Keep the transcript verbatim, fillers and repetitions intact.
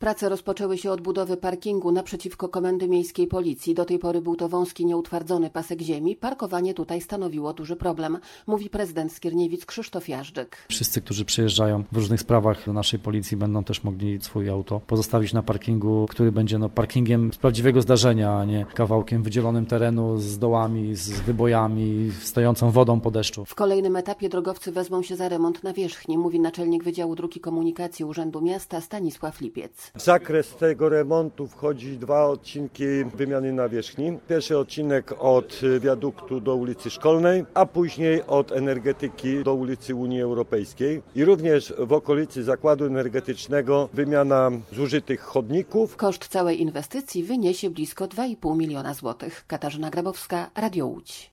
Prace rozpoczęły się od budowy parkingu naprzeciwko Komendy Miejskiej Policji. Do tej pory był to wąski, nieutwardzony pasek ziemi. Parkowanie tutaj stanowiło duży problem, mówi prezydent Skierniewic Krzysztof Jażdżyk. Wszyscy, którzy przyjeżdżają w różnych sprawach do naszej policji, będą też mogli swoje auto pozostawić na parkingu, który będzie no, parkingiem z prawdziwego zdarzenia, a nie kawałkiem wydzielonym terenu z dołami, z wybojami, stojącą wodą po deszczu. W kolejnym etapie drogowcy wezmą się za remont nawierzchni, mówi naczelnik Wydziału Dróg i Komunikacji Urzędu Miasta Stanisław Lipiec. W zakres tego remontu wchodzi dwa odcinki wymiany nawierzchni. Pierwszy odcinek od wiaduktu do ulicy Szkolnej, a później od energetyki do ulicy Unii Europejskiej. I również w okolicy zakładu energetycznego wymiana zużytych chodników. Koszt całej inwestycji wyniesie blisko dwa i pół miliona złotych. Katarzyna Grabowska, Radio Łódź.